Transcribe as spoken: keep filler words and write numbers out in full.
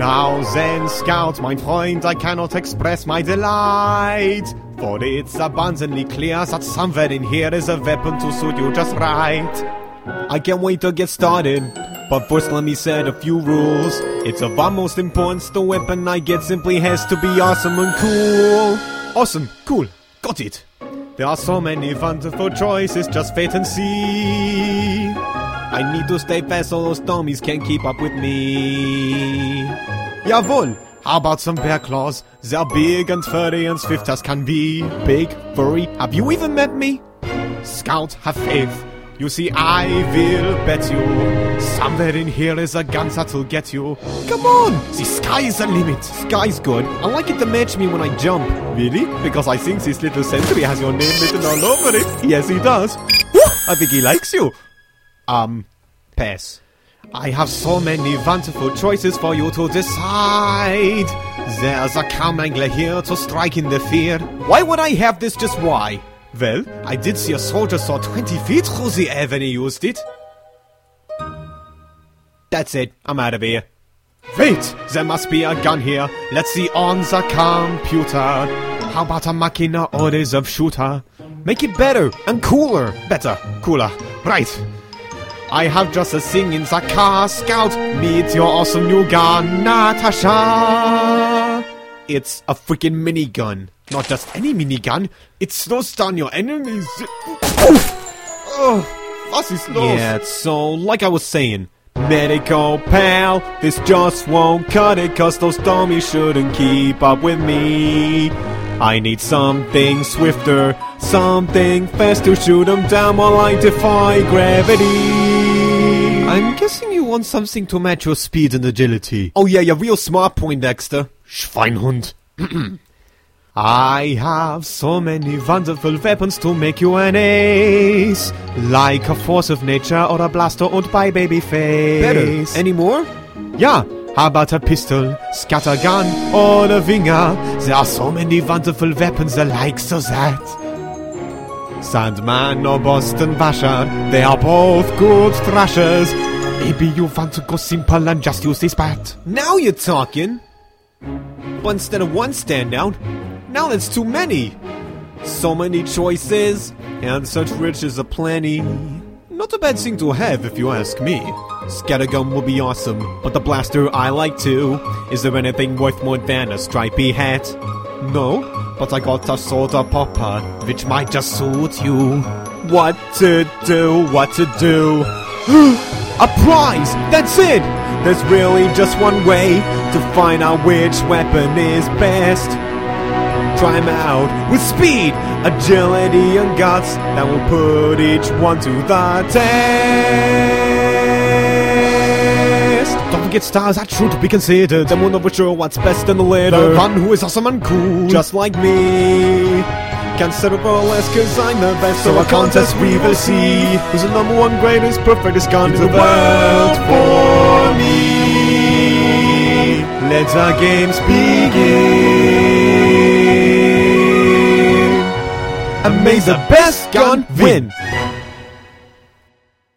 Now then, Scout, mein Freund, I cannot express my delight, for it's abundantly clear that somewhere in here is a weapon to suit you just right. I can't wait to get started, but first let me set a few rules. It's of utmost importance the weapon I get simply has to be awesome and cool. Awesome, cool, got it. There are so many wonderful choices, just wait and see. I need to stay fast so those dummies can't keep up with me. Jawohl! How about some bear claws? They're big and furry and swift as can be. Big, furry, have you even met me? Scout, have faith. You see, I will bet you somewhere in here is a gun that'll get you. Come on! The sky is the limit. Sky's good. I like it to match me when I jump. Really? Because I think this little sentry has your name written all over it. Yes, he does. Woo! I think he likes you. Um, pass. I have so many wonderful choices for you to decide. There's a calm angler here to strike in the fear. Why would I have this? Just why? Well, I did see a soldier saw twenty feet through the air when he used it. That's it. I'm out of here. Wait! There must be a gun here. Let's see on the computer. How about a machina or reserve shooter? Make it better and cooler. Better. Cooler. Right. I have just a thing in the car. Scout, meet your awesome new gun, Natasha. It's a freaking minigun. Not just any minigun. It slows down your enemies. Oh, was ist los? Yeah, so like I was saying, medical pal, this just won't cut it, cause those dummies shouldn't keep up with me. I need something swifter, something faster, shoot them down while I defy gravity. I'm guessing you want something to match your speed and agility. Oh yeah, you're real smart, Poindexter. Schweinhund. I have so many wonderful weapons to make you an ace. Like a force of nature or a blaster und by Babyface. Better. Any more? Yeah. How about a pistol, scattergun, or a winger? There are so many wonderful weapons the likes of that. Sandman or Boston Basher, they are both good thrashers. Maybe you want to go simple and just use this bat. Now you're talking. But instead of one standout, now that's too many. So many choices, and such riches aplenty. Not a bad thing to have if you ask me. Scattergun will be awesome, but the blaster I like too. Is there anything worth more than a stripy hat? No, but I got a soda popper, which might just suit you. What to do, what to do? A prize! That's it! There's really just one way to find out which weapon is best. Try 'em out with speed, agility, and guts that will put each one to the test. Don't forget stars are true to be considered, and we're not sure what's best in the litter. The one who is awesome and cool, just like me. Can't settle for less cause I'm the best, so a contest we will see who's the number one greatest, perfectest gun in the world for me. Let our games begin. And may the best gun win.